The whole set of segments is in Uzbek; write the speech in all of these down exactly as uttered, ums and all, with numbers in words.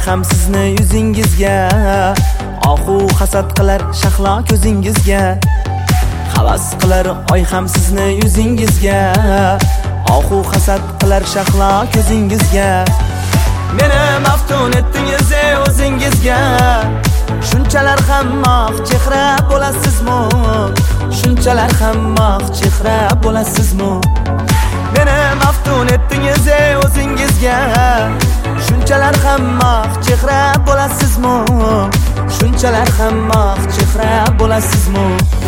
ham sizni yuzingizga, oxu hasad qilar shahlo ko'zingizga. Havas qilar oy ham sizni yuzingizga, oxu hasad qilar shahlo ko'zingizga. Meni maftun etdingiz o'zingizga, shunchalar ham moq chehra bo'lasizmi? Shunchalar ham moq chehra bo'lasizmi? Meni maftun etdingiz o'zingizga, shunchalar ham moq chehra bo'lasizmi? Shunchalar ham moq chehra bo'lasizmi?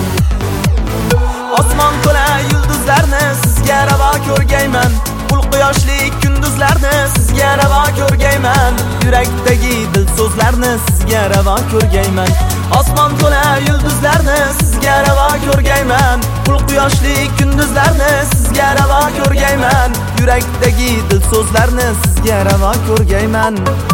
Osmon to'la yulduzlarni sizga ravo ko'rgayman, pul quyoshli kunduzlarni sizga ravo ko'rgayman, yurakdagi dil so'zlarni sizga ravo ko'rgayman. Osmon to'la yulduzlarni sizga ravo ko'rgayman, pul quyoshli kunduzlarni sizga ravo ko'rgayman, yurakdagi dil so'zlarni sizga ravo ko'rgayman.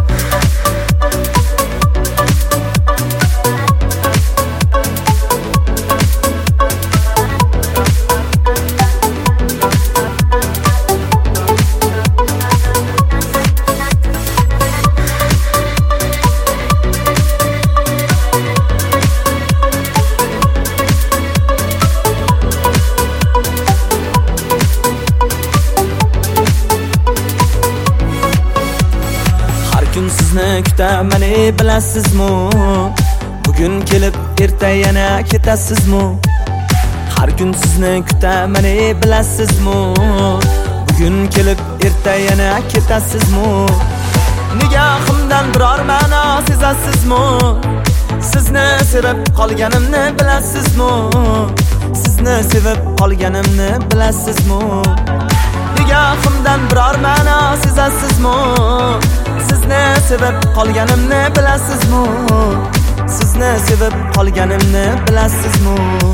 Kun sizni kutaman bilasizmi? Bugun kelib erta yana ketasizmi? Har kun sizni kutaman bilasizmi? Bugun kelib erta yana ketasizmi? Nigohimdan biror ma'no sezasizmi? Sizni sevib qolganimni bilasizmi? Sizni sevib qolganimni bilasizmi? Nigohimdan biror ma'no sezasizmi? Sizni sevib qolganimni bilasizmi? Sizni sevib qolganimni bilasizmi?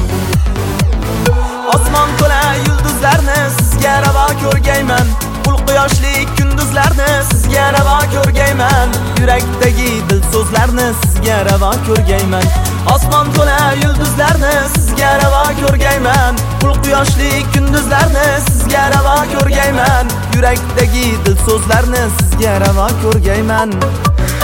Osmon to'la yulduzlarni sizga ravo ko'rgayman, pul quyoshli kunduzlarni sizga ravo ko'rgayman, yurakdagi dil so'zlarni sizga ravo ko'rgayman. Osmon to'la yulduzlarni sizga ravo ko'rgayman, pul quyoshli kunduzlarni sizga ravo ko'rgayman, yurakdagi dil so'zlarni sizga ravo ko'rgayman.